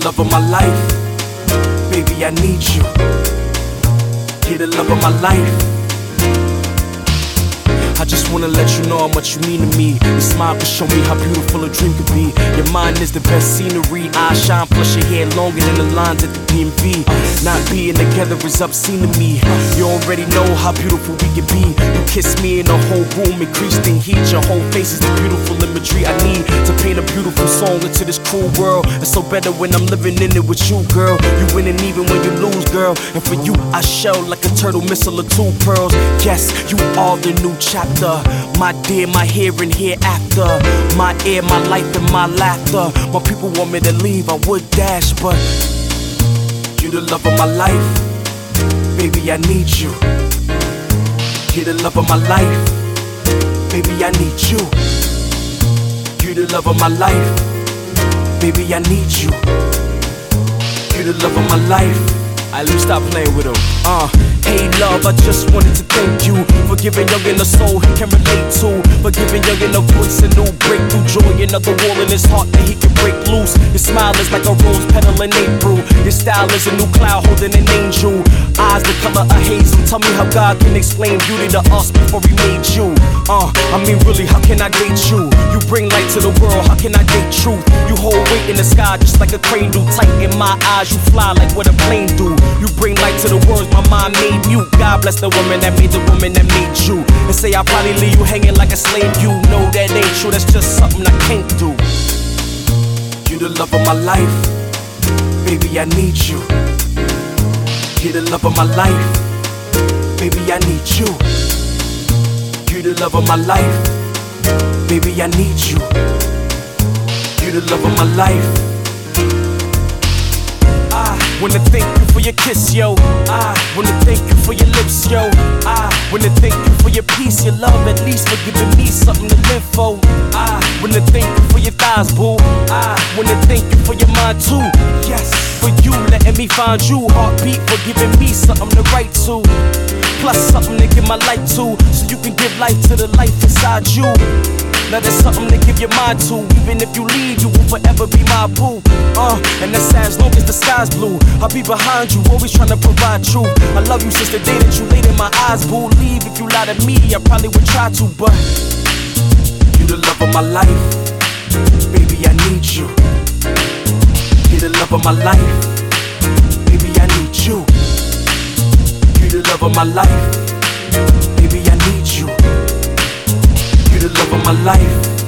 love of my life. Baby, I need you. You're the love of my life. I just wanna let you know how much you mean to me. Your smile can show me how beautiful a dream could be. Your mind is the best scenery. Eyes shine, plus your hair longer than the lines at the DMV. Not being together is obscene to me. You already know how beautiful we can be. You kiss me in the whole room, increased in heat. Your whole face is the beautiful imagery I need to paint a beautiful song into this cruel world. It's so better when I'm living in it with you, girl. You winning even when you lose, girl. And for you, I shell like a turtle missile of two pearls. Yes, you are the new chapter. My dear, my here and hereafter. My air, my life, and my laughter. My people want me to leave, I would dash, but you the love of my life. Baby, I need you. You're the love of my life. Baby, I need you. You're the love of my life. Baby, I need you. You're the love of my life. Alright, let me stop playing with him. Hey love, I just wanted to thank you for giving youngin' a soul he can relate to, for giving youngin' a voice, a new breakthrough, joy, another wall in his heart that he can break loose. Your smile is like a rose petal in April. Your style is a new cloud holding an angel. Eyes the color of hazel. Tell me how God can explain beauty to us before he made you. I mean really, how can I date you? You bring light to the world, how can I date truth? You hold weight in the sky just like a crane do. Tight in my eyes, you fly like what a plane do. You bring light to the words my mind made mute. God bless the woman that made the woman that made you. And say I'll probably leave you hanging like a slave. You know that ain't true, that's just something I can't do. You the love of my life. Baby, I need you. You're the love of my life. Baby, I need you. You're the love of my life. Baby, I need you. You're the love of my life. I wanna thank you for your kiss, yo. I wanna thank you for your lips, yo. I wanna thank you for your peace, your love, at least for giving me something to live for. I wanna thank you for your thighs, boo. I wanna thank you for your mind too. Yes, for you letting me find you. Heartbeat for giving me something to write to. Plus something to give my life to, so you can give life to the life inside you. Now there's something to give your mind to. Even if you leave, you will forever be my boo. And that's sad as long as the sky's blue. I'll be behind you, always trying to provide truth. I love you since the day that you laid in my eyes, boo. Leave if you lie to me, I probably would try to, but you the love of my life. Baby, I need you. You're the love of my life. Baby, I need you. You're the love of my life. Baby, I need you. You're the love of my life.